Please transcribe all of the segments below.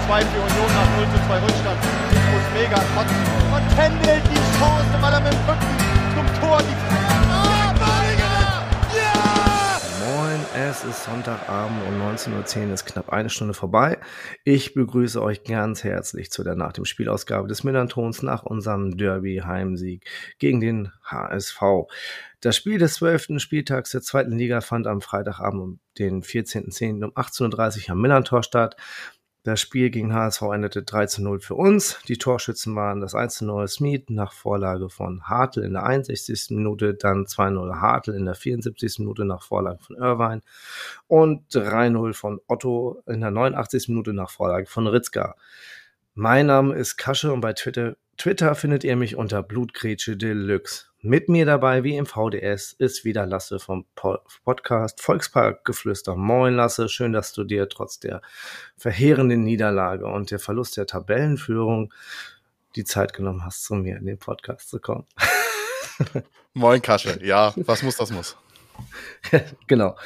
2 für Union nach 0:2 Rückstand. Ich muss mega kotzen. Und händelt die Chance, weil er mit dem Rücken zum Tor die Moin, es ist Sonntagabend um 19:10 Uhr, ist knapp eine Stunde vorbei. Ich begrüße euch ganz herzlich zu der nach dem Spielausgabe des Millerntons nach unserem Derby-Heimsieg gegen den HSV. Das Spiel des 12. Spieltags der 2. Liga fand am Freitagabend um den 14.10. um 18:30 Uhr am Millerntor statt. Das Spiel gegen HSV endete 3:0 für uns. Die Torschützen waren das 1:0 Smith nach Vorlage von Hartl in der 61. Minute, dann 2:0 Hartl in der 74. Minute nach Vorlage von Irvine und 3:0 von Otto in der 89. Minute nach Vorlage von Ritzka. Mein Name ist Kasche und bei Twitter findet ihr mich unter Blutgrätsche Deluxe. Mit mir dabei, wie im VDS, ist wieder Lasse vom Podcast Volksparkgeflüster. Moin Lasse, schön, dass du dir trotz der verheerenden Niederlage und der Verlust der Tabellenführung die Zeit genommen hast, zu mir in den Podcast zu kommen. Moin Kasche, ja, was muss, das muss. Genau.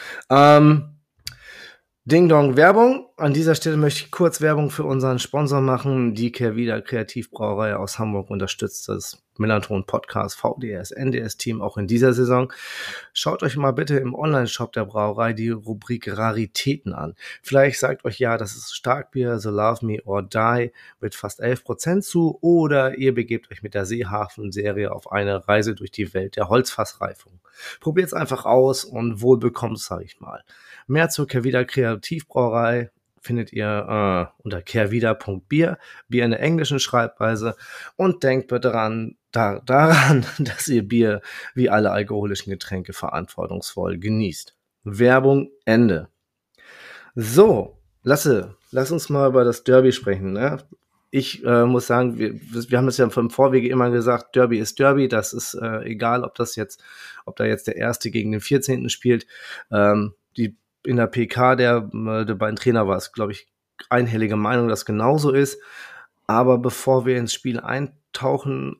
Ding Dong Werbung. An dieser Stelle möchte ich kurz Werbung für unseren Sponsor machen. Die Kehrwieder Kreativbrauerei aus Hamburg unterstützt das Millernton Podcast VDS NDS Team auch in dieser Saison. Schaut euch mal bitte im Online-Shop der Brauerei die Rubrik Raritäten an. Vielleicht sagt euch ja, das ist Starkbier So Love Me or Die mit fast 11% zu, oder ihr begebt euch mit der Seehafen-Serie auf eine Reise durch die Welt der Holzfassreifung. Probiert's einfach aus und wohl bekommt's, sag ich mal. Mehr zur Kehrwieder Kreativbrauerei findet ihr unter kehrwieder.bier, Bier in der englischen Schreibweise, und denkt bitte daran, dass ihr Bier wie alle alkoholischen Getränke verantwortungsvoll genießt. Werbung Ende. So, lass uns mal über das Derby sprechen. Ne? Ich muss sagen, wir haben es ja vom Vorwege immer gesagt, Derby ist Derby, das ist egal, ob da jetzt der Erste gegen den 14. spielt. In der PK der beiden Trainer war es, glaube ich, einhellige Meinung, dass genauso ist. Aber bevor wir ins Spiel eintauchen,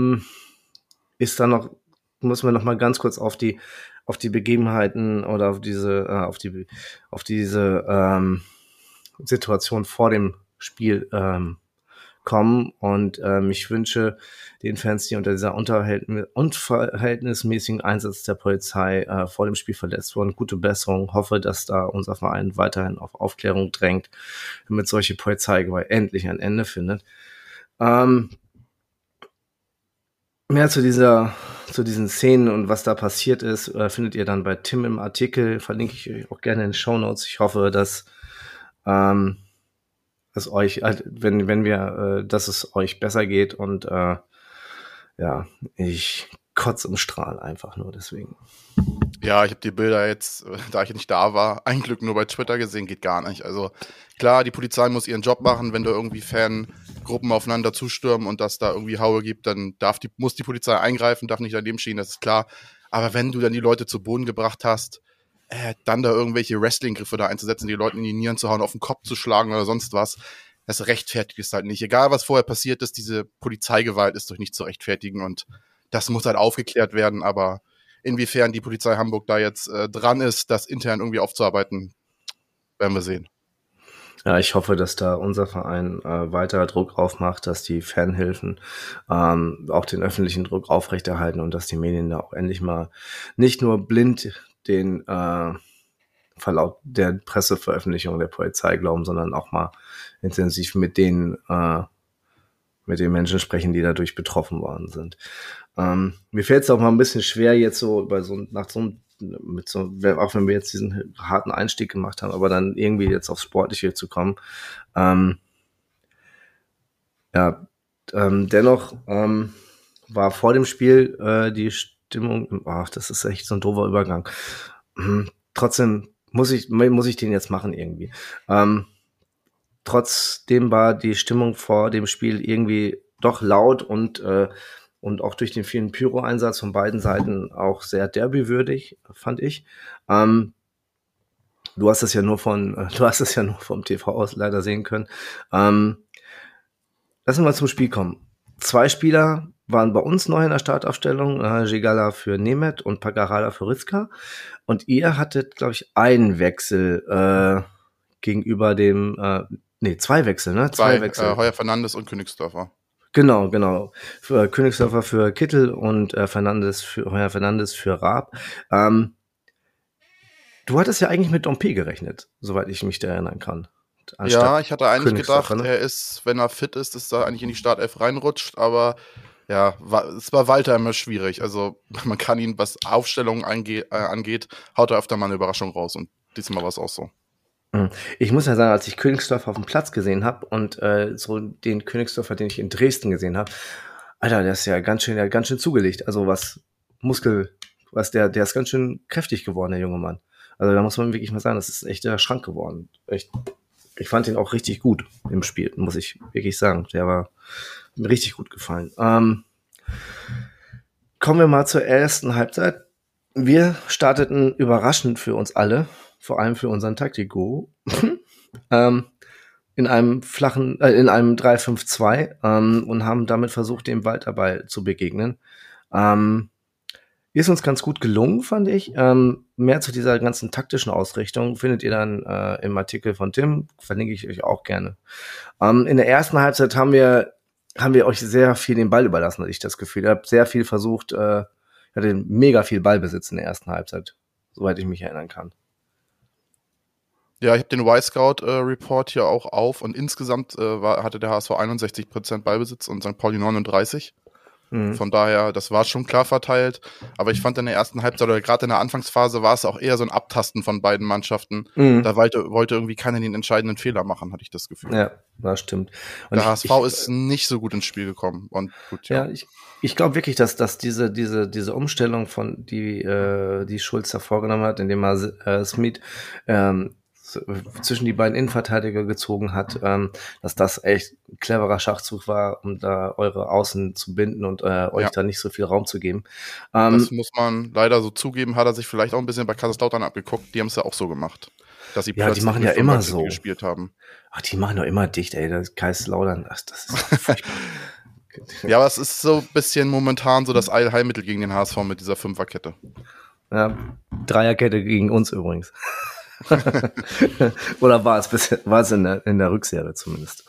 müssen wir noch mal ganz kurz auf die Begebenheiten oder auf diese Situation vor dem Spiel kommen, und ich wünsche den Fans, die unter dieser unverhältnismäßigen Einsatz der Polizei vor dem Spiel verletzt wurden, gute Besserung. Hoffe, dass da unser Verein weiterhin auf Aufklärung drängt, damit solche Polizeigewalt endlich ein Ende findet. Mehr zu diesen Szenen und was da passiert ist, findet ihr dann bei Tim im Artikel. Verlinke ich euch auch gerne in den Shownotes. Ich hoffe, dass es euch, dass es euch besser geht, und ich kotze im Strahl einfach nur deswegen. Ja, ich habe die Bilder jetzt, da ich nicht da war, ein Glück nur bei Twitter gesehen, geht gar nicht. Also klar, die Polizei muss ihren Job machen, wenn da irgendwie Fangruppen aufeinander zustürmen und das da irgendwie Haue gibt, dann muss die Polizei eingreifen, darf nicht daneben stehen, das ist klar. Aber wenn du dann die Leute zu Boden gebracht hast, dann da irgendwelche Wrestling-Griffe da einzusetzen, die Leuten in die Nieren zu hauen, auf den Kopf zu schlagen oder sonst was, das rechtfertigt es halt nicht. Egal, was vorher passiert ist, diese Polizeigewalt ist durch nichts zu rechtfertigen, und das muss halt aufgeklärt werden, aber inwiefern die Polizei Hamburg da jetzt dran ist, das intern irgendwie aufzuarbeiten, werden wir sehen. Ja, ich hoffe, dass da unser Verein weiter Druck aufmacht, dass die Fanhilfen auch den öffentlichen Druck aufrechterhalten und dass die Medien da auch endlich mal nicht nur blind den Verlauf der Presseveröffentlichung der Polizei glauben, sondern auch mal intensiv mit den Menschen sprechen, die dadurch betroffen worden sind. Mir fällt es auch mal ein bisschen schwer, jetzt so auch wenn wir jetzt diesen harten Einstieg gemacht haben, aber dann irgendwie jetzt aufs Sportliche zu kommen. Dennoch war vor dem Spiel die Stimmung, das ist echt so ein doofer Übergang. Trotzdem muss ich den jetzt machen irgendwie. Trotzdem war die Stimmung vor dem Spiel irgendwie doch laut und auch durch den vielen Pyro-Einsatz von beiden Seiten auch sehr derbywürdig, fand ich. Du hast es ja nur vom TV aus leider sehen können. Lassen wir zum Spiel kommen. 2 Spieler waren bei uns neu in der Startaufstellung, Gigala für Nemeth und Pagarala für Ritzka. Und ihr hattet, glaube ich, einen Wechsel gegenüber dem 2 Wechsel, ne? Zwei Wechsel. Heuer Fernandes und Königsdörfer. Genau. Für Königsdörfer für Kittel und Heuer Fernandes für Raab. Du hattest ja eigentlich mit Dompe gerechnet, soweit ich mich da erinnern kann. Ja, ich hatte eigentlich gedacht, Königsdörfer, ne? er ist, wenn er fit ist, dass er eigentlich in die Startelf reinrutscht, aber ja, es war Walter immer schwierig. Also man kann ihn, was Aufstellungen angeht, haut er öfter mal eine Überraschung raus und diesmal war es auch so. Ich muss ja sagen, als ich Königsdörfer auf dem Platz gesehen habe und so den Königsdörfer, den ich in Dresden gesehen habe, Alter, der ist ja ganz schön zugelegt. Also der ist ganz schön kräftig geworden, der junge Mann. Also da muss man wirklich mal sagen, das ist echt der Schrank geworden. Echt. Ich fand ihn auch richtig gut im Spiel, muss ich wirklich sagen. Der war mir richtig gut gefallen. Kommen wir mal zur ersten Halbzeit. Wir starteten überraschend für uns alle, vor allem für unseren Taktik-Guru, in einem 3-5-2 und haben damit versucht, dem Walterball zu begegnen. Ist uns ganz gut gelungen, fand ich. Mehr zu dieser ganzen taktischen Ausrichtung findet ihr dann im Artikel von Tim, verlinke ich euch auch gerne. In der ersten Halbzeit haben wir euch sehr viel den Ball überlassen, hatte ich das Gefühl. Ihr habt sehr viel versucht, hatte mega viel Ballbesitz in der ersten Halbzeit, soweit ich mich erinnern kann. Ja, ich habe den Y-Scout-Report hier auch auf und insgesamt hatte der HSV 61% Ballbesitz und St. Pauli 39%. Von daher, das war schon klar verteilt. Aber ich fand in der ersten Halbzeit oder gerade in der Anfangsphase war es auch eher so ein Abtasten von beiden Mannschaften. Da wollte irgendwie keiner den entscheidenden Fehler machen, hatte ich das Gefühl. Ja, das stimmt. Und der HSV ist nicht so gut ins Spiel gekommen. Und gut, ja, ich glaube wirklich, dass diese Umstellung von die Schulz da vorgenommen hat, indem er Smith zwischen die beiden Innenverteidiger gezogen hat, dass das echt ein cleverer Schachzug war, um da eure Außen zu binden und euch da nicht so viel Raum zu geben. Das muss man leider so zugeben, hat er sich vielleicht auch ein bisschen bei Kaiserslautern abgeguckt. Die haben es ja auch so gemacht. Dass sie plötzlich die machen ja immer so gespielt haben. Ach, die machen doch immer dicht, ey. Das Kaiserslautern, das ist furchtbar. Ja, aber es ist so ein bisschen momentan so das Allheilmittel gegen den HSV mit dieser Fünferkette. Ja, Dreierkette gegen uns übrigens. Oder war es in der Rückserie zumindest.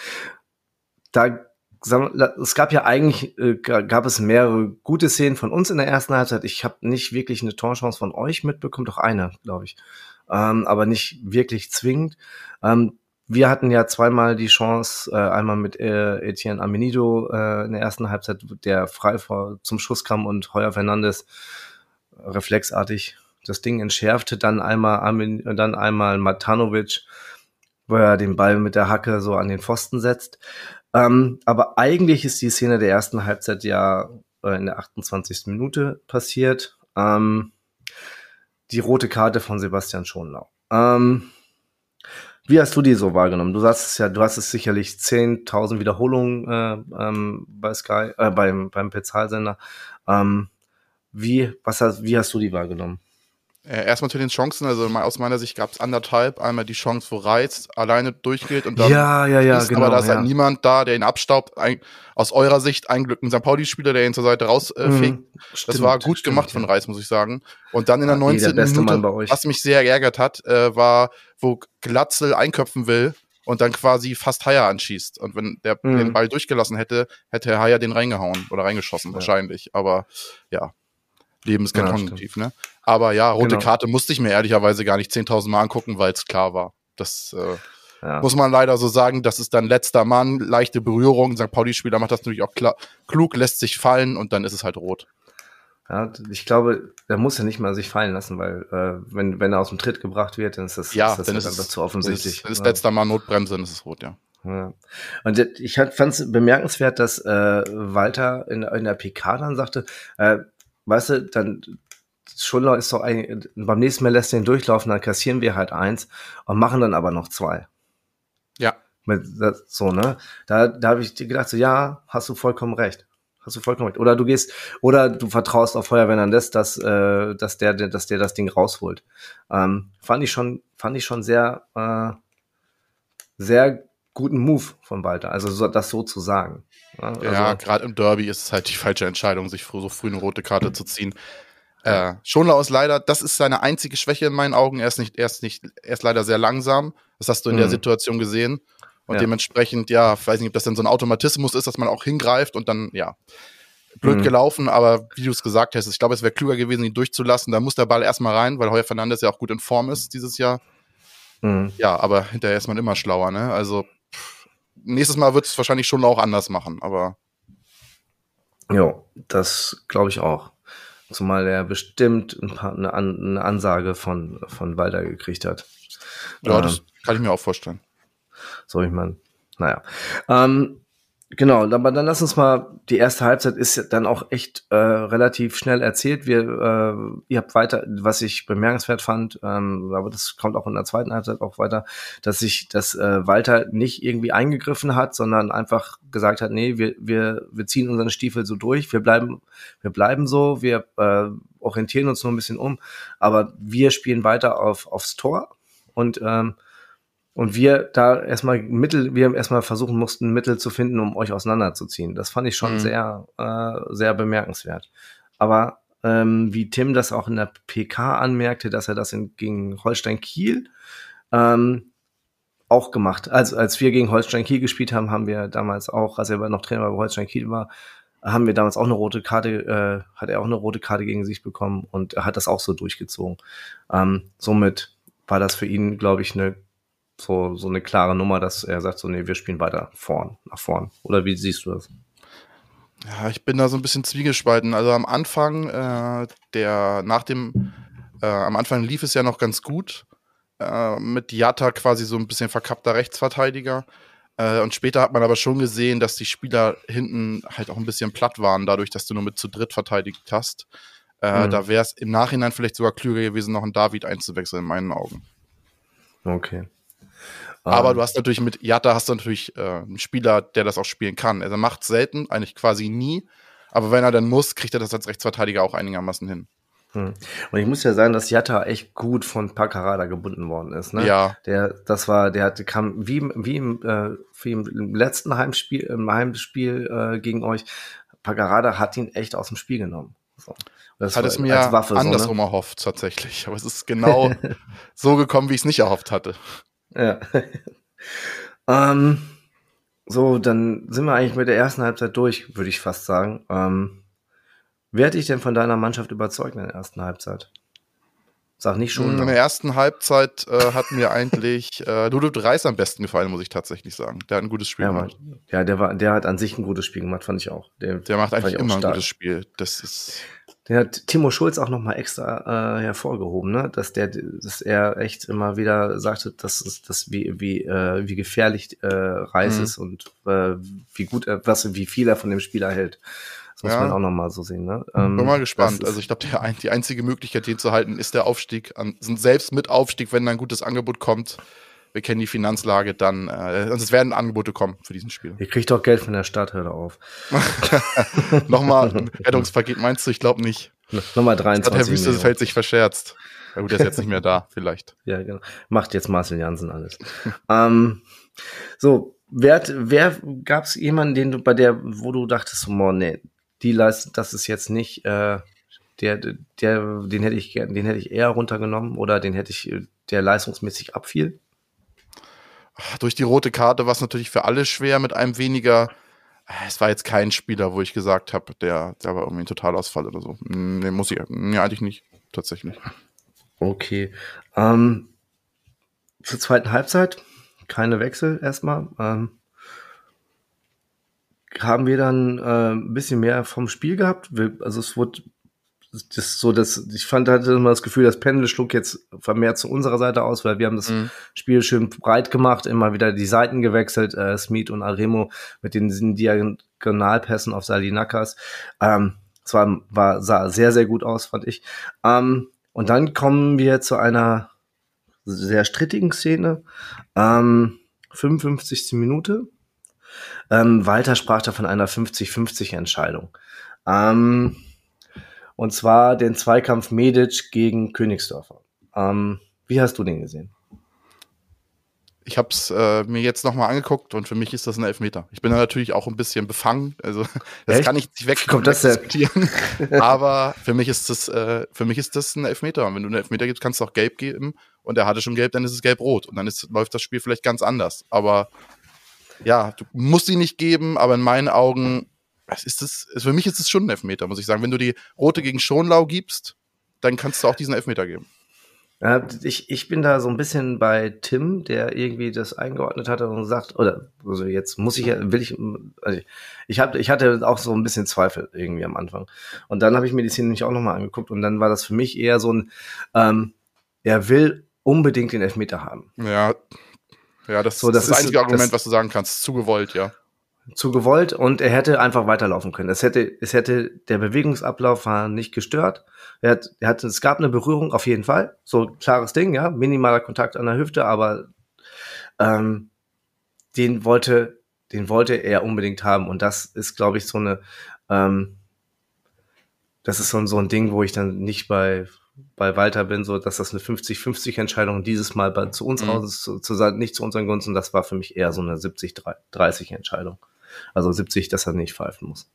Es gab ja eigentlich, gab es mehrere gute Szenen von uns in der ersten Halbzeit. Ich habe nicht wirklich eine Torchance von euch mitbekommen, doch eine, glaube ich. Aber nicht wirklich zwingend. Wir hatten ja zweimal die Chance, einmal mit Etienne Amenido in der ersten Halbzeit, der frei zum Schuss kam und Heuer Fernandes reflexartig das Ding entschärfte, dann einmal Matanovic, wo er den Ball mit der Hacke so an den Pfosten setzt. Aber eigentlich ist die Szene der ersten Halbzeit ja in der 28. Minute passiert. Die rote Karte von Sebastian Schonlau. Wie hast du die so wahrgenommen? Du hast es sicherlich 10.000 Wiederholungen bei Sky, beim Bezahlsender. Wie hast du die wahrgenommen? Erstmal zu den Chancen, also aus meiner Sicht gab es anderthalb. Einmal die Chance, wo Reitz alleine durchgeht und dann genau, aber da ist halt niemand da, der ihn abstaubt. Aus eurer Sicht ein Glück ein St. Pauli-Spieler, der ihn zur Seite rausfegt. Das war gut gemacht von Reitz, muss ich sagen. Und dann in der 19. Minute, was mich sehr geärgert hat, war, wo Glatzel einköpfen will und dann quasi fast Haier anschießt. Und wenn der den Ball durchgelassen hätte Haier den reingehauen oder reingeschossen wahrscheinlich. Aber ja, Leben ist kein Konjunktiv, ne? Aber ja, rote Karte musste ich mir ehrlicherweise gar nicht 10.000 Mal angucken, weil es klar war. Das muss man leider so sagen. Das ist dann letzter Mann, leichte Berührung. St. Pauli-Spieler macht das natürlich auch klug, lässt sich fallen und dann ist es halt rot. Ja, ich glaube, er muss ja nicht mal sich fallen lassen, weil wenn er aus dem Tritt gebracht wird, dann ist das einfach zu offensichtlich. Dann ist letzter Mal Notbremse, dann ist es rot, ja. Ja. Und ich fand es bemerkenswert, dass Walter in der PK dann sagte, weißt du, dann Schonlau ist doch eigentlich, beim nächsten Mal lässt er ihn durchlaufen, dann kassieren wir halt 1 und machen dann aber noch 2. Ja. So, ne? Da habe ich gedacht, so, ja, hast du vollkommen recht. Oder du vertraust auf Heuer Fernandes, dass der das Ding rausholt. Fand ich schon sehr, sehr guten Move von Walter, also das so zu sagen. Ja, gerade im Derby ist es halt die falsche Entscheidung, sich so früh eine rote Karte zu ziehen. Schonlau ist leider, das ist seine einzige Schwäche in meinen Augen. Er ist leider sehr langsam. Das hast du in der Situation gesehen. Und dementsprechend, ja, weiß nicht, ob das dann so ein Automatismus ist, dass man auch hingreift und dann, ja, blöd gelaufen, aber wie du es gesagt hast, ich glaube, es wäre klüger gewesen, ihn durchzulassen. Da muss der Ball erstmal rein, weil Heuer Fernandes ja auch gut in Form ist dieses Jahr. Ja, aber hinterher ist man immer schlauer, ne? Also nächstes Mal wird es wahrscheinlich schon auch anders machen, aber. Ja, das glaube ich auch. Zumal er bestimmt eine Ansage von Walter gekriegt hat. Ja, das kann ich mir auch vorstellen. So, ich meine, naja. Genau, aber dann lass uns mal, die erste Halbzeit ist dann auch echt relativ schnell erzählt. Ihr habt weiter, was ich bemerkenswert fand, aber das kommt auch in der zweiten Halbzeit auch weiter, dass Walter nicht irgendwie eingegriffen hat, sondern einfach gesagt hat, nee, wir ziehen unseren Stiefel so durch, wir bleiben so, wir orientieren uns nur ein bisschen um, aber wir spielen weiter aufs Tor und wir da erstmal versuchen mussten, Mittel zu finden, um euch auseinanderzuziehen. Das fand ich schon sehr, sehr bemerkenswert. Aber wie Tim das auch in der PK anmerkte, dass er das gegen Holstein Kiel auch gemacht. Also als wir gegen Holstein Kiel gespielt haben, haben wir damals auch, als er noch Trainer bei Holstein Kiel war, haben wir damals auch eine rote Karte, hat er auch eine rote Karte gegen sich bekommen und er hat das auch so durchgezogen. Somit war das für ihn, glaube ich, so eine klare Nummer, dass er sagt, so, nee, wir spielen weiter nach vorn. Oder wie siehst du das? Ja, ich bin da so ein bisschen zwiegespalten. Also am Anfang, am Anfang lief es ja noch ganz gut. Mit Jatta quasi so ein bisschen verkappter Rechtsverteidiger. Und später hat man aber schon gesehen, dass die Spieler hinten halt auch ein bisschen platt waren, dadurch, dass du nur mit zu dritt verteidigt hast. Da wäre es im Nachhinein vielleicht sogar klüger gewesen, noch einen David einzuwechseln, in meinen Augen. Okay. Aber du hast natürlich mit Jatta einen Spieler, der das auch spielen kann. Also er macht selten, eigentlich quasi nie. Aber wenn er dann muss, kriegt er das als Rechtsverteidiger auch einigermaßen hin. Und ich muss ja sagen, dass Jatta echt gut von Paccarada gebunden worden ist. Ne? Ja. Kam wie im letzten Heimspiel gegen euch. Paccarada hat ihn echt aus dem Spiel genommen. So. Das hat es mir als Waffe, andersrum erhofft, tatsächlich. Aber es ist genau so gekommen, wie ich es nicht erhofft hatte. Ja. So, dann sind wir eigentlich mit der ersten Halbzeit durch, würde ich fast sagen. Wer hat dich denn von deiner Mannschaft überzeugt in der ersten Halbzeit? Sag nicht schon. In der ersten Halbzeit hat mir eigentlich Ludo Reis am besten gefallen, muss ich tatsächlich sagen. Der hat ein gutes Spiel gemacht. Ja, der hat an sich ein gutes Spiel gemacht, fand ich auch. Der macht eigentlich immer ein gutes Spiel. Den hat Timo Schulz auch nochmal extra hervorgehoben, ne? Dass er echt immer wieder sagte, wie gefährlich Reis ist und wie viel er von dem Spieler hält. Das muss man auch nochmal so sehen, ne? Bin mal gespannt. Also ich glaube, die einzige Möglichkeit, den zu halten, ist der Aufstieg. Selbst mit Aufstieg, wenn da ein gutes Angebot kommt, wir kennen die Finanzlage, dann es werden Angebote kommen für diesen Spiel. Ihr kriegt doch Geld von der Stadt, hör auf. Nochmal ein Rettungspaket, meinst du? Ich glaube nicht. Nochmal 23 Herr Wüstefeld sich verscherzt. Ja gut, der ist jetzt nicht mehr da, vielleicht. Ja, genau. Macht jetzt Marcel Jansen alles. So, wer gab's jemanden, wo du dachtest, oh, nee, das ist jetzt nicht, den hätte ich eher runtergenommen oder der leistungsmäßig abfiel? Durch die rote Karte war es natürlich für alle schwer mit einem weniger. Es war jetzt kein Spieler, wo ich gesagt habe, der war irgendwie ein Totalausfall oder so. Nee, eigentlich nicht, tatsächlich. Okay. Zur zweiten Halbzeit, keine Wechsel erstmal. Haben wir dann ein bisschen mehr vom Spiel gehabt. Also es wurde hatte immer das Gefühl, das Pendel schlug jetzt vermehrt zu unserer Seite aus, weil wir haben das Spiel schön breit gemacht, immer wieder die Seiten gewechselt, Smith und Aremo mit den Diagonalpässen auf Salinakas. Sah sehr, sehr gut aus, fand ich. Und dann kommen wir zu einer sehr strittigen Szene. 55. Minute. Walter sprach da von einer 50-50 Entscheidung. Und zwar den Zweikampf Medic gegen Königsdörfer. Wie hast du den gesehen? Ich habe es mir jetzt nochmal angeguckt und für mich ist das ein Elfmeter. Ich bin da natürlich auch ein bisschen befangen, also das kann ich nicht wegdiskutieren. Aber für mich ist das ein Elfmeter. Und wenn du einen Elfmeter gibst, kannst du auch gelb geben und er hatte schon gelb, dann ist es gelb-rot und dann läuft das Spiel vielleicht ganz anders. Aber ja, du musst ihn nicht geben, aber in meinen Augen, für mich ist es schon ein Elfmeter, muss ich sagen. Wenn du die rote gegen Schonlau gibst, dann kannst du auch diesen Elfmeter geben. Ja, ich bin da so ein bisschen bei Tim, der irgendwie das eingeordnet hat und sagt, also jetzt ich hatte auch so ein bisschen Zweifel irgendwie am Anfang. Und dann habe ich mir die Szene nämlich auch nochmal angeguckt und dann war das für mich eher so ein, er will unbedingt den Elfmeter haben. Ja, das ist das einzige Argument, was du sagen kannst. Zu gewollt, ja. Zu gewollt und er hätte einfach weiterlaufen können. Der Bewegungsablauf war nicht gestört. Es gab eine Berührung auf jeden Fall. So ein klares Ding, ja. Minimaler Kontakt an der Hüfte, aber den wollte er unbedingt haben. Und das ist, glaube ich, so ein Ding, wo ich dann nicht bei Walter bin, so dass das eine 50-50 Entscheidung dieses Mal zu uns aus ist, nicht zu unseren Gunsten. Das war für mich eher so eine 70-30 Entscheidung. Also 70, dass er nicht pfeifen muss.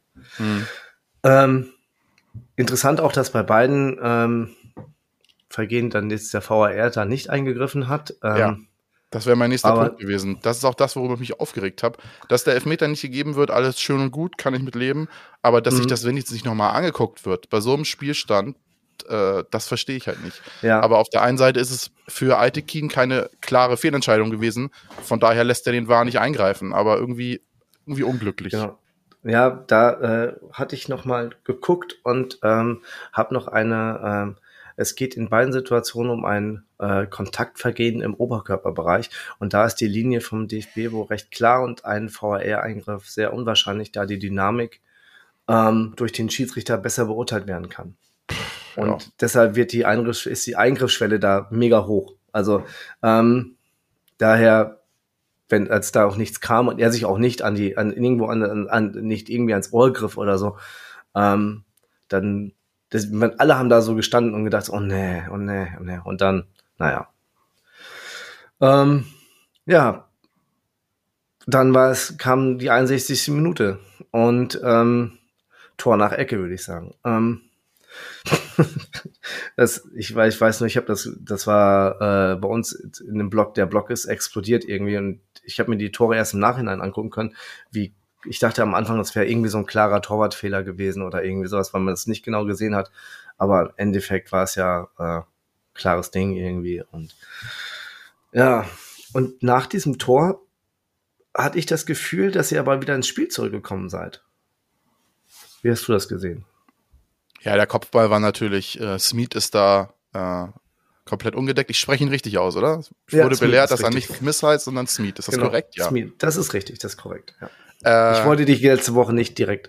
Interessant auch, dass bei beiden Vergehen dann jetzt der VAR da nicht eingegriffen hat. Ja, das wäre mein nächster Punkt gewesen. Das ist auch das, worüber ich mich aufgeregt habe. Dass der Elfmeter nicht gegeben wird, alles schön und gut, kann ich mit leben. Aber dass sich das wenigstens nicht nochmal angeguckt wird, bei so einem Spielstand, das verstehe ich halt nicht. Ja. Aber auf der einen Seite ist es für Aytekin keine klare Fehlentscheidung gewesen. Von daher lässt er den VAR nicht eingreifen. Aber irgendwie unglücklich. Genau. Ja, da hatte ich noch mal geguckt und habe noch es geht in beiden Situationen um ein Kontaktvergehen im Oberkörperbereich und da ist die Linie vom DFB wohl recht klar und ein VAR-Eingriff sehr unwahrscheinlich, da die Dynamik durch den Schiedsrichter besser beurteilt werden kann. Und deshalb ist die Eingriffsschwelle da mega hoch. Also daher, als da auch nichts kam und er sich auch nicht nicht irgendwie ans Ohr griff oder so, dann alle haben da so gestanden und gedacht, oh nee. Und dann, naja. Dann kam die 61. Minute und Tor nach Ecke, würde ich sagen. Ich weiß nur, das war bei uns in dem Blog, der Blog ist explodiert irgendwie und ich habe mir die Tore erst im Nachhinein angucken können, ich dachte am Anfang, das wäre irgendwie so ein klarer Torwartfehler gewesen oder irgendwie sowas, weil man das nicht genau gesehen hat, aber im Endeffekt war es ja klares Ding irgendwie und ja, und nach diesem Tor hatte ich das Gefühl, dass ihr aber wieder ins Spiel zurückgekommen seid. Wie hast du das gesehen? Ja, der Kopfball war natürlich, Smith ist da komplett ungedeckt. Ich spreche ihn richtig aus, oder? Ich wurde belehrt, dass er nicht Smith heißt, sondern Smith. Ist das korrekt? Ja. Smith. Das ist richtig, das ist korrekt. Ja. Ich wollte dich letzte Woche nicht direkt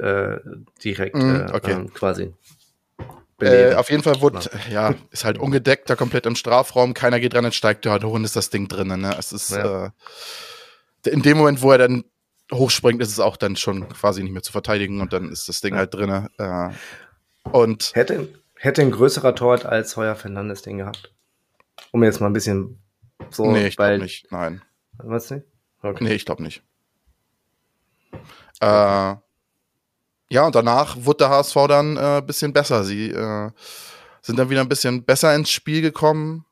quasi belehrt. Auf jeden Fall ist halt ungedeckt, da komplett im Strafraum. Keiner geht ran und steigt da hoch und ist das Ding drin. Ne? Es ist in dem Moment, wo er dann hochspringt, ist es auch dann schon quasi nicht mehr zu verteidigen und dann ist das Ding halt drin. Und hätte ein größerer Torwart als Heuer Fernandes den gehabt? Um jetzt mal ein bisschen so. Nee, ich glaube nicht. Nein. Was nicht? Okay. Nee, ich glaube nicht. Und danach wurde der HSV dann ein bisschen besser. Sie sind dann wieder ein bisschen besser ins Spiel gekommen.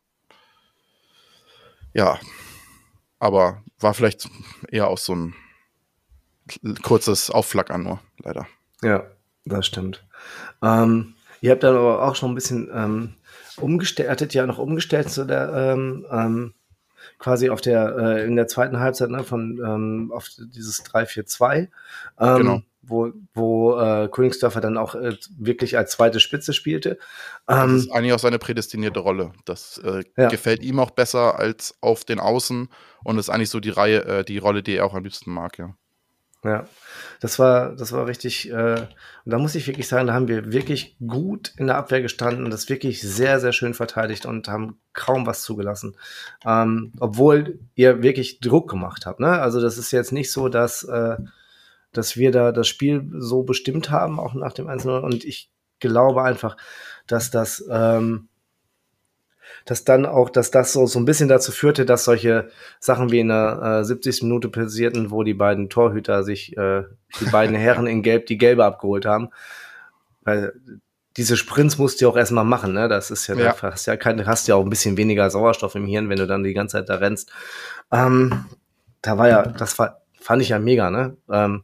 Ja, aber war vielleicht eher auch so ein kurzes Aufflackern nur, leider. Ja, das stimmt. Ihr habt dann aber auch schon ein bisschen umgestellt, hattet ja noch umgestellt zu der quasi auf in der zweiten Halbzeit auf dieses 3-4-2, genau. wo Königsdörfer dann auch wirklich als zweite Spitze spielte. Das ist eigentlich auch seine prädestinierte Rolle. Das gefällt ihm auch besser als auf den Außen und ist eigentlich so die Rolle, die er auch am liebsten mag, ja. Ja, das war richtig, und da muss ich wirklich sagen, da haben wir wirklich gut in der Abwehr gestanden und das wirklich sehr, sehr schön verteidigt und haben kaum was zugelassen. Obwohl ihr wirklich Druck gemacht habt, ne? Also das ist jetzt nicht so, dass wir da das Spiel so bestimmt haben, auch nach dem 1-0 und ich glaube einfach, dass das so ein bisschen dazu führte, dass solche Sachen wie in der 70. Minute passierten, wo die beiden Torhüter sich die beiden Herren in Gelb die Gelbe abgeholt haben. Weil diese Sprints musst du ja auch erstmal machen, ne? Das ist ja, du hast ja auch ein bisschen weniger Sauerstoff im Hirn, wenn du dann die ganze Zeit da rennst. Das war fand ich ja mega, ne?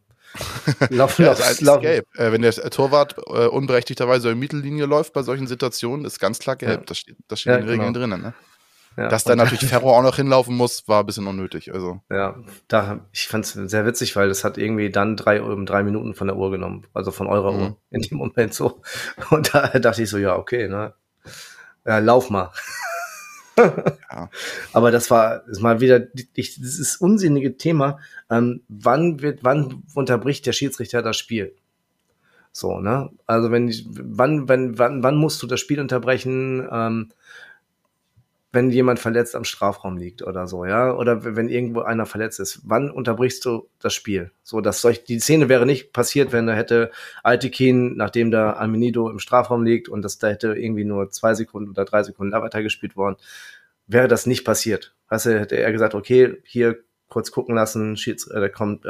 Ist gelb. Wenn der Torwart unberechtigterweise in Mittellinie läuft bei solchen Situationen, ist ganz klar gelb. Das steht in den Regeln drinnen. Ne? Ja, dass da natürlich Ferro auch noch hinlaufen muss, war ein bisschen unnötig. Also. Ja, ich fand es sehr witzig, weil das hat irgendwie dann 3 Minuten von der Uhr genommen, also von eurer Uhr in dem Moment so. Und da dachte ich so, ja, okay, ne? Ja, lauf mal. Ja. Aber das ist mal wieder dieses unsinnige Thema. Wann unterbricht der Schiedsrichter das Spiel? So, ne? Also wann musst du das Spiel unterbrechen, wenn jemand verletzt am Strafraum liegt oder so, ja? Oder wenn irgendwo einer verletzt ist. Wann unterbrichst du das Spiel? So, die Szene wäre nicht passiert, wenn da hätte Altekin, nachdem da Amenido im Strafraum liegt und da hätte irgendwie nur 2 Sekunden oder 3 Sekunden weitergespielt worden, wäre das nicht passiert. Weißt du, hätte er gesagt, okay, hier kurz gucken lassen, kommen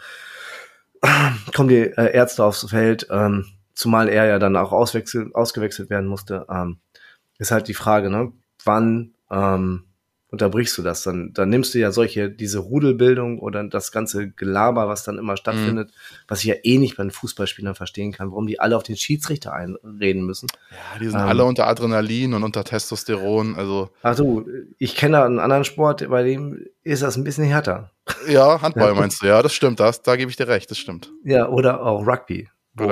die Ärzte aufs Feld, zumal er ja dann auch ausgewechselt werden musste, ist halt die Frage, ne? Wann unterbrichst du das? Dann nimmst du ja diese Rudelbildung oder das ganze Gelaber, was dann immer stattfindet, was ich ja eh nicht bei den Fußballspielern verstehen kann, warum die alle auf den Schiedsrichter einreden müssen. Ja, die sind alle unter Adrenalin und unter Testosteron, also. Ach du, ich kenne einen anderen Sport, bei dem ist das ein bisschen härter. Ja, Handball meinst du, ja, das stimmt, da gebe ich dir recht, das stimmt. Ja, oder auch Rugby.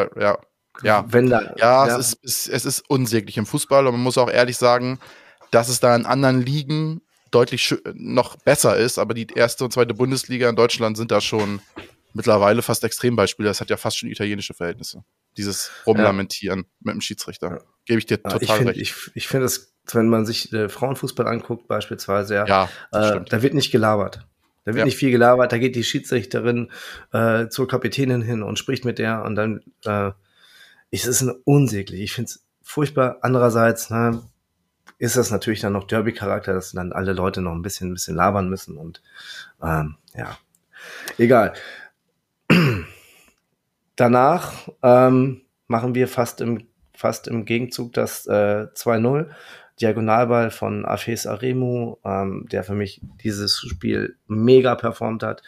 Es ist unsäglich im Fußball und man muss auch ehrlich sagen, dass es da in anderen Ligen deutlich noch besser ist, aber die erste und zweite Bundesliga in Deutschland sind da schon mittlerweile fast Extrembeispiele. Das hat ja fast schon italienische Verhältnisse. Dieses Rumlamentieren mit dem Schiedsrichter. Gebe ich dir total recht. Ich finde es, wenn man sich Frauenfußball anguckt beispielsweise, da wird nicht gelabert. Da wird nicht viel gelabert, da geht die Schiedsrichterin zur Kapitänin hin und spricht mit der und dann es ist unsäglich. Ich finde es furchtbar. Andererseits, ist das natürlich dann noch Derby-Charakter, dass dann alle Leute noch ein bisschen labern müssen und egal. Danach machen wir fast im Gegenzug das 2-0. Diagonalball von Afes Aremu, der für mich dieses Spiel mega performt hat,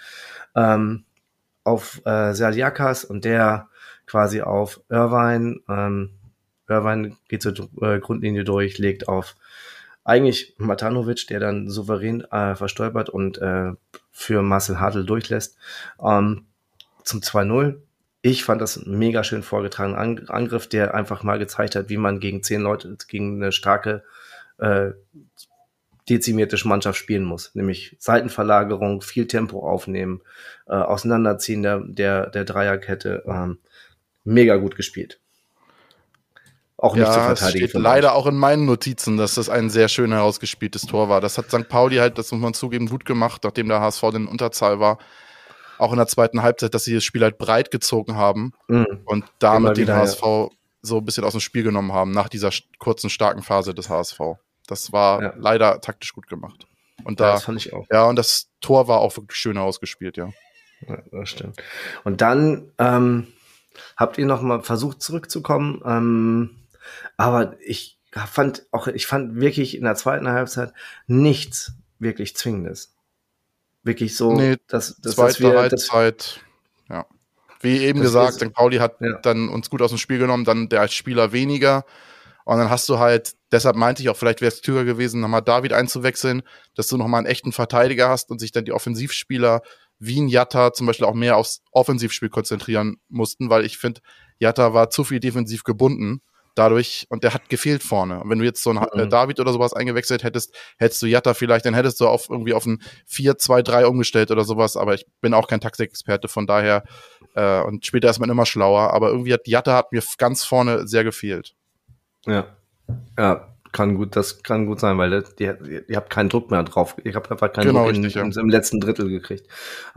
auf Saliakas und der quasi auf Irvine. Irvine geht zur Grundlinie durch, legt auf eigentlich Matanovic, der dann souverän verstolpert und für Marcel Hartl durchlässt, zum 2-0. Ich fand das einen mega schön vorgetragenen Angriff, der einfach mal gezeigt hat, wie man gegen 10 Leute, gegen eine starke, dezimierte Mannschaft spielen muss. Nämlich Seitenverlagerung, viel Tempo aufnehmen, Auseinanderziehen der Dreierkette. Mega gut gespielt. Auch nicht zu verteidigen. Es steht leider auch in meinen Notizen, dass das ein sehr schön herausgespieltes Tor war. Das hat St. Pauli halt, das muss man zugeben, gut gemacht, nachdem der HSV in Unterzahl war. Auch in der zweiten Halbzeit, dass sie das Spiel halt breit gezogen haben und damit den HSV so ein bisschen aus dem Spiel genommen haben, nach dieser kurzen, starken Phase des HSV. Das war leider taktisch gut gemacht. Und das fand ich auch. Ja, und das Tor war auch wirklich schön herausgespielt, ja. Ja, das stimmt. Und dann habt ihr noch mal versucht zurückzukommen, aber ich fand wirklich in der zweiten Halbzeit nichts wirklich Zwingendes. Wirklich so, zweite Halbzeit, ja. Wie eben gesagt, St. Pauli hat dann uns gut aus dem Spiel genommen, dann der als Spieler weniger. Und dann hast du halt, deshalb meinte ich auch, vielleicht wäre es klüger gewesen, nochmal David einzuwechseln, dass du nochmal einen echten Verteidiger hast und sich dann die Offensivspieler wie ein Jatta zum Beispiel auch mehr aufs Offensivspiel konzentrieren mussten, weil ich finde, Jatta war zu viel defensiv gebunden dadurch und der hat gefehlt vorne. Und wenn du jetzt so einen David oder sowas eingewechselt hättest du Jatta vielleicht, dann hättest du irgendwie auf ein 4-2-3 umgestellt oder sowas, aber ich bin auch kein Taktikexperte, von daher und später ist man immer schlauer, aber irgendwie hat Jatta mir ganz vorne sehr gefehlt. Ja, das kann gut sein, weil ihr habt keinen Druck mehr drauf. Ihr habt einfach keinen Druck im letzten Drittel gekriegt.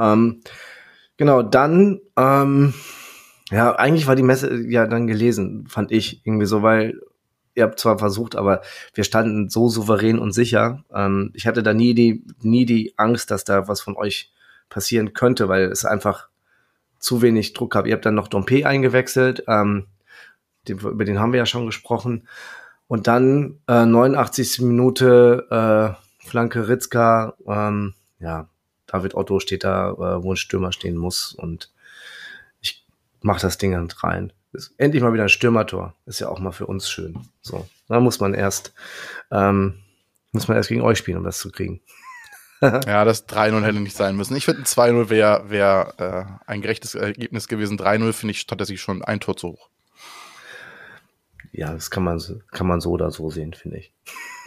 Genau, dann eigentlich war die Messe ja dann gelesen, fand ich irgendwie so, weil ihr habt zwar versucht, aber wir standen so souverän und sicher. Ich hatte da nie die Angst, dass da was von euch passieren könnte, weil es einfach zu wenig Druck gab. Ihr habt dann noch Dompe eingewechselt, über den haben wir ja schon gesprochen. Und dann 89. Minute Flanke Ritzka, David Otto steht da, wo ein Stürmer stehen muss und ich mache das Ding dann rein. Ist endlich mal wieder ein Stürmertor. Ist ja auch mal für uns schön. So, da muss man erst gegen euch spielen, um das zu kriegen. Ja, das 3-0 hätte nicht sein müssen. Ich finde, ein 2-0 wäre ein gerechtes Ergebnis gewesen. 3-0 finde ich tatsächlich schon ein Tor zu hoch. Ja, das kann man so oder so sehen, finde ich.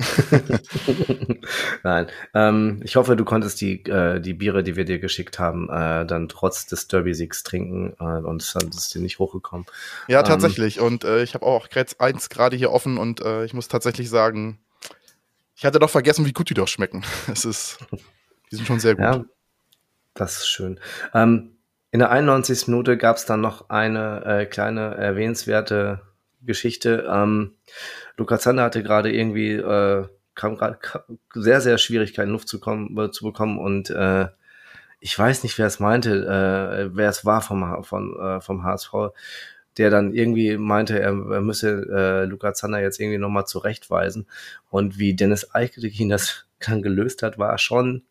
Nein, ich hoffe, du konntest die Biere, die wir dir geschickt haben, dann trotz des Derby-Siegs trinken und es ist dir nicht hochgekommen. Ja, tatsächlich. Und ich habe auch eins gerade hier offen und ich muss tatsächlich sagen, ich hatte doch vergessen, wie gut die doch schmecken. Die sind schon sehr gut. Ja, das ist schön. In der 91. Minute gab es dann noch eine kleine erwähnenswerte Geschichte. Luca Zander hatte gerade irgendwie kam gerade sehr, sehr Schwierigkeiten, Luft zu bekommen und ich weiß nicht, wer es meinte, wer es war vom HSV, der dann irgendwie meinte, er müsse Luca Zander jetzt irgendwie nochmal zurechtweisen. Und wie Dennis Eichelin das dann gelöst hat, war schon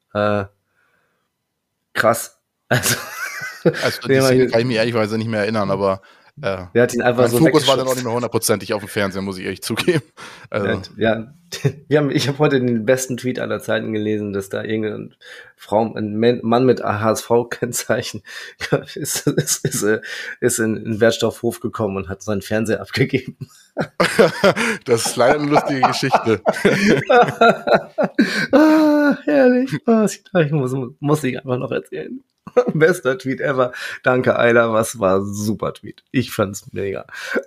krass. Also die Szene kann ich mich ehrlicherweise nicht mehr erinnern, aber der hat ihn einfach mein so Fokus war dann auch nicht mehr hundertprozentig auf dem Fernseher, muss ich ehrlich zugeben. Also. Ja, ich habe heute den besten Tweet aller Zeiten gelesen, dass da irgendeine Frau, ein Mann mit HSV-Kennzeichen ist in den Wertstoffhof gekommen und hat seinen Fernseher abgegeben. Das ist leider eine lustige Geschichte. Herrlich. Ich muss ich einfach noch erzählen. Bester Tweet ever. Danke, Ayla. Was war ein super Tweet. Ich fand's mega.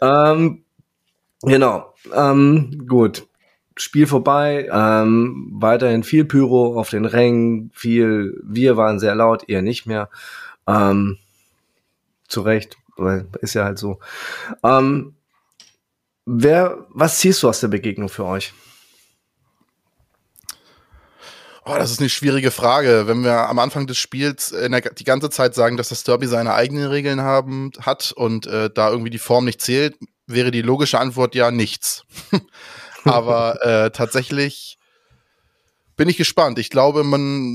Genau. Gut. Spiel vorbei. Weiterhin viel Pyro auf den Rängen. Wir waren sehr laut, ihr nicht mehr. Zu Recht. Ist ja halt so. Was ziehst du aus der Begegnung für euch? Oh, das ist eine schwierige Frage. Wenn wir am Anfang des Spiels die ganze Zeit sagen, dass das Derby seine eigenen Regeln hat und da irgendwie die Form nicht zählt, wäre die logische Antwort ja nichts. Aber tatsächlich bin ich gespannt. Ich glaube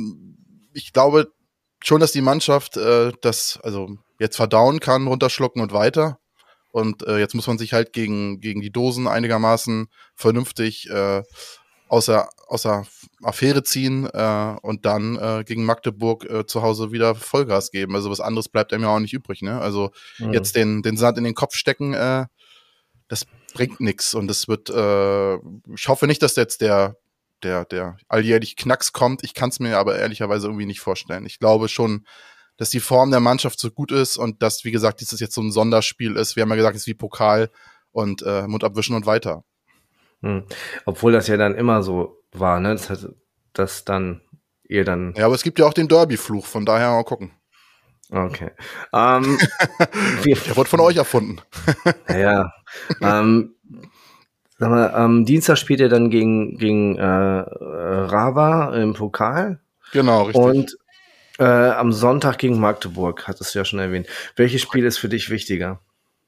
schon, dass die Mannschaft das also jetzt verdauen kann, runterschlucken und weiter. Und jetzt muss man sich halt gegen die Dosen einigermaßen vernünftig außer Affäre ziehen und dann gegen Magdeburg zu Hause wieder Vollgas geben. Also was anderes bleibt einem ja auch nicht übrig. Ne? Also jetzt den Sand in den Kopf stecken, das bringt nichts. Und es wird, ich hoffe nicht, dass jetzt der alljährliche Knacks kommt. Ich kann es mir aber ehrlicherweise irgendwie nicht vorstellen. Ich glaube schon, dass die Form der Mannschaft so gut ist und dass, wie gesagt, dieses jetzt so ein Sonderspiel ist. Wir haben ja gesagt, es ist wie Pokal und Mund abwischen und weiter. Obwohl das ja dann immer so war, ne? Das dann ihr dann. Ja, aber es gibt ja auch den Derby-Fluch, von daher mal gucken. Okay. Der wurde von euch erfunden. Ja. Sag mal, Dienstag spielt ihr dann gegen Rava im Pokal. Genau, richtig. Und am Sonntag gegen Magdeburg, hattest du ja schon erwähnt. Welches Spiel ist für dich wichtiger?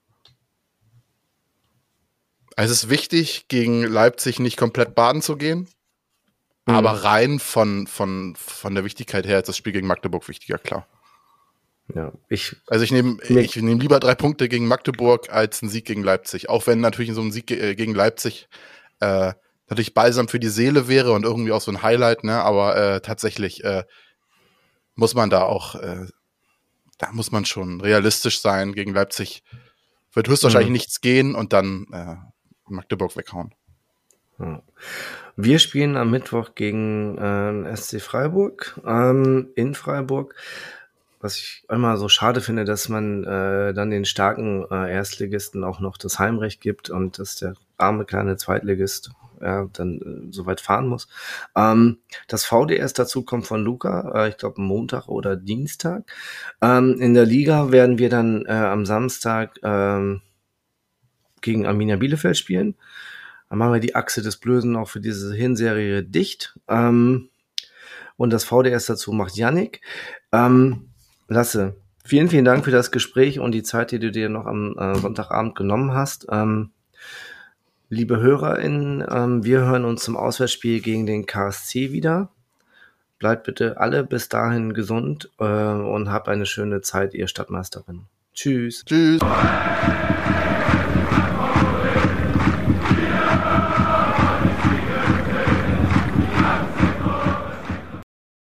Also es ist wichtig, gegen Leipzig nicht komplett baden zu gehen, aber rein von der Wichtigkeit her ist das Spiel gegen Magdeburg wichtiger, klar. Ja, ich nehme lieber 3 Punkte gegen Magdeburg als einen Sieg gegen Leipzig, auch wenn natürlich so ein Sieg gegen Leipzig natürlich balsam für die Seele wäre und irgendwie auch so ein Highlight, ne? Aber tatsächlich muss man da muss man schon realistisch sein. Gegen Leipzig wird höchstwahrscheinlich nichts gehen und dann Magdeburg weghauen. Wir spielen am Mittwoch gegen SC Freiburg in Freiburg. Was ich immer so schade finde, dass man dann den starken Erstligisten auch noch das Heimrecht gibt und dass der arme kleine Zweitligist dann so weit fahren muss. Das VDS dazu kommt von Luca, ich glaube Montag oder Dienstag. In der Liga werden wir dann am Samstag gegen Arminia Bielefeld spielen. Dann machen wir die Achse des Blöden auch für diese Hinserie dicht. Und das VDS dazu macht Yannick. Lasse, vielen, vielen Dank für das Gespräch und die Zeit, die du dir noch am Sonntagabend genommen hast. Liebe HörerInnen, wir hören uns zum Auswärtsspiel gegen den KSC wieder. bleibt bitte alle bis dahin gesund und habt eine schöne Zeit, ihr Stadtmeisterinnen. Tschüss. Tschüss.